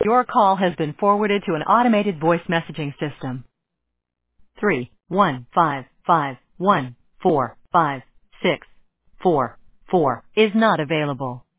Your call has been forwarded to an automated voice messaging system. 31551456444 is not available.